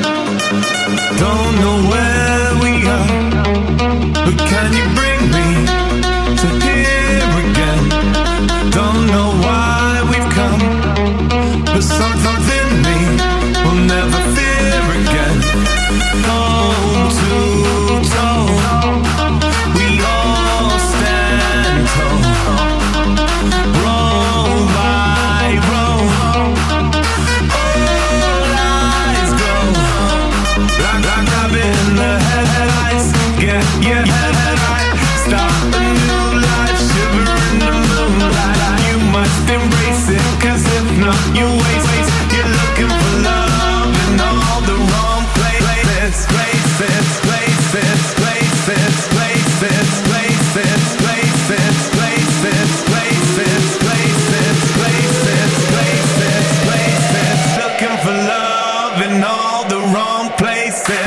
Don't know where we are, but can you bring me to here again? Don't know why we've come, but something in me will never fear again. Home to toe, we all stand tall. Row by row, all eyes glow. Like I'm in the headlights, get headlight. Start a new life, shiver in the moonlight. You must embrace it, 'cause if not, you waste. You're looking for love in all the wrong places, places, places, places, places, places, places, places, places, places, places, places, places. Looking for love in all the wrong places.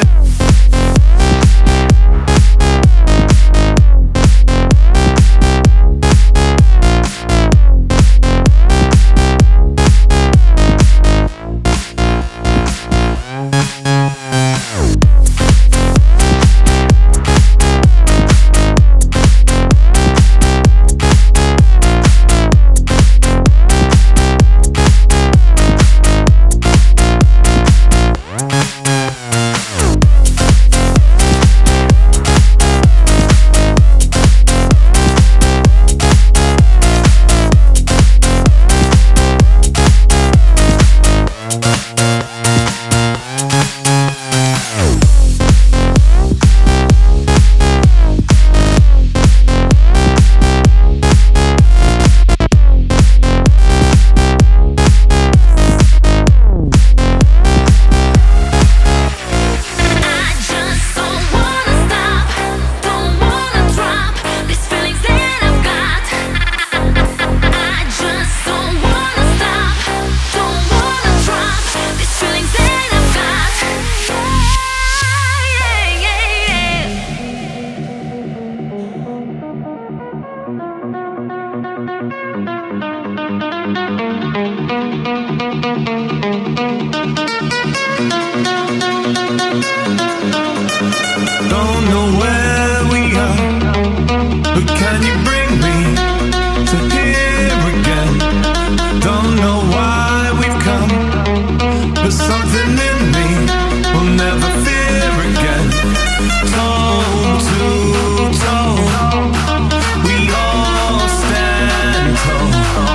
Don't know where we are, but can you bring me to here again? Don't know why we've come, but something in me will never fear again. Toe to toe, we all stand tall.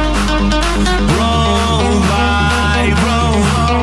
Row by row,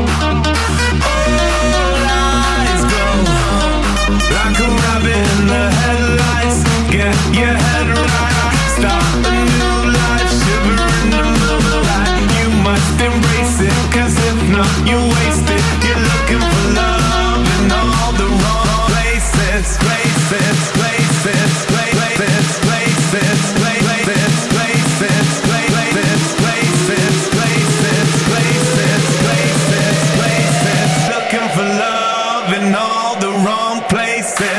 all eyes glow. Like a rabbit in the headlights, get your head right. Start a new life, shiver in the moonlight. You must embrace it, 'cause if not, you waste it. You're looking for love in all the wrong places, places, places, places, places, places, places, places, places, places, places, places, places. Looking for love in all the wrong places.